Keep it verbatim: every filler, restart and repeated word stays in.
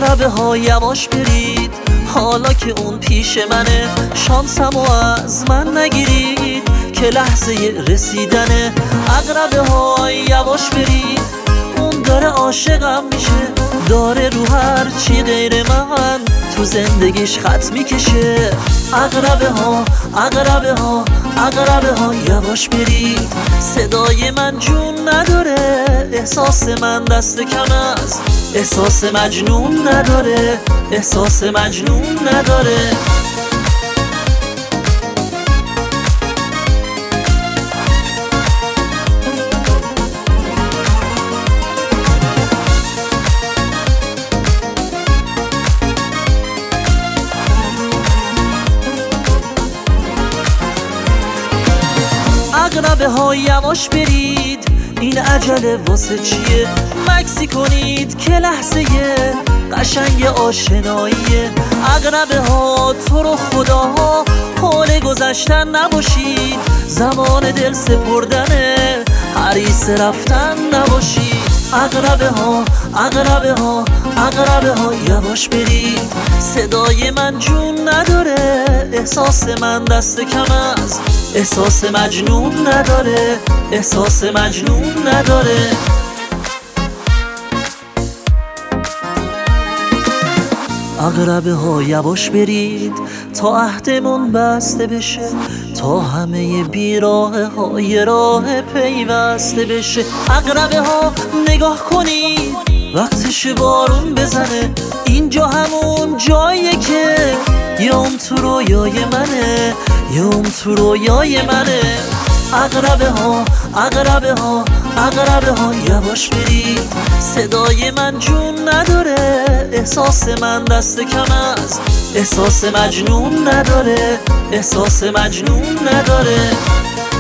عقربه ها یواش برید حالا که اون پیش منه، شانسمو از من نگیرید که لحظه رسیدنه. عقربه ها یواش برید، اون داره عاشقم میشه، داره رو هر چی غیر من تو زندگیش خط میکشه. عقربه ها عقربه ها عقربه ها یواش برید، صدای من جون نداره، احساس من دست کم است، احساس مجنون نداره، احساس مجنون نداره. عقربه ها یواش برید، این عجله واسه چیه؟ مکسی کنید که لحظه قشنگ آشناییه. عقربه ها تو رو خدا حال گذشتن نباشید، زمان دل سپردنه، حریص رفتن نباشید. عقربه ها عقربه ها عقربه ها یواش برید، صدای من جون نداره، احساس من دست کم است، احساس مجنون نداره، احساس مجنون نداره. عقربه ها یواش برید تا عهدمون بسته بشه، تا همه بیراه های راه پیوسته بشه. عقربه ها نگاه کنید وقتش بارون بزنه، اینجا همون جاییه که یا اون تو رویای منه، یا اون تو رویای منه. عقربه ها عقربه ها عقربه ها یواش برید، صدای من جون نداره، احساس من دست کم است، احساس مجنون نداره، احساس مجنون نداره.